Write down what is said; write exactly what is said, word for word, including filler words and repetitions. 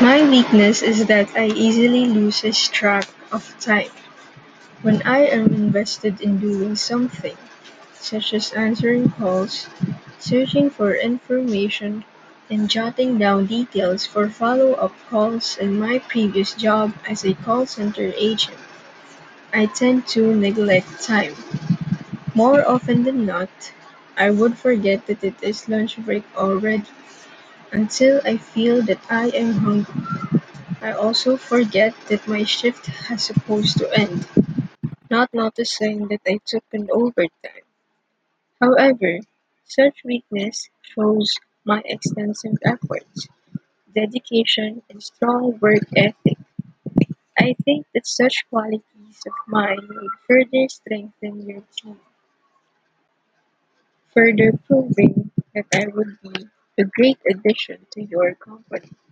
My weakness is that I easily loses track of time. When I am invested in doing something, such as answering calls, searching for information, and jotting down details for follow-up calls in my previous job as a call center agent, I tend to neglect time. More often than not, I would forget that it is lunch break already until I feel that I am hungry. I also forget that my shift has supposed to end, not noticing that I took an overtime. However, such weakness shows my extensive efforts, dedication, and strong work ethic. I think that such qualities of mine would further strengthen your team, further proving that I would be a great addition to your company.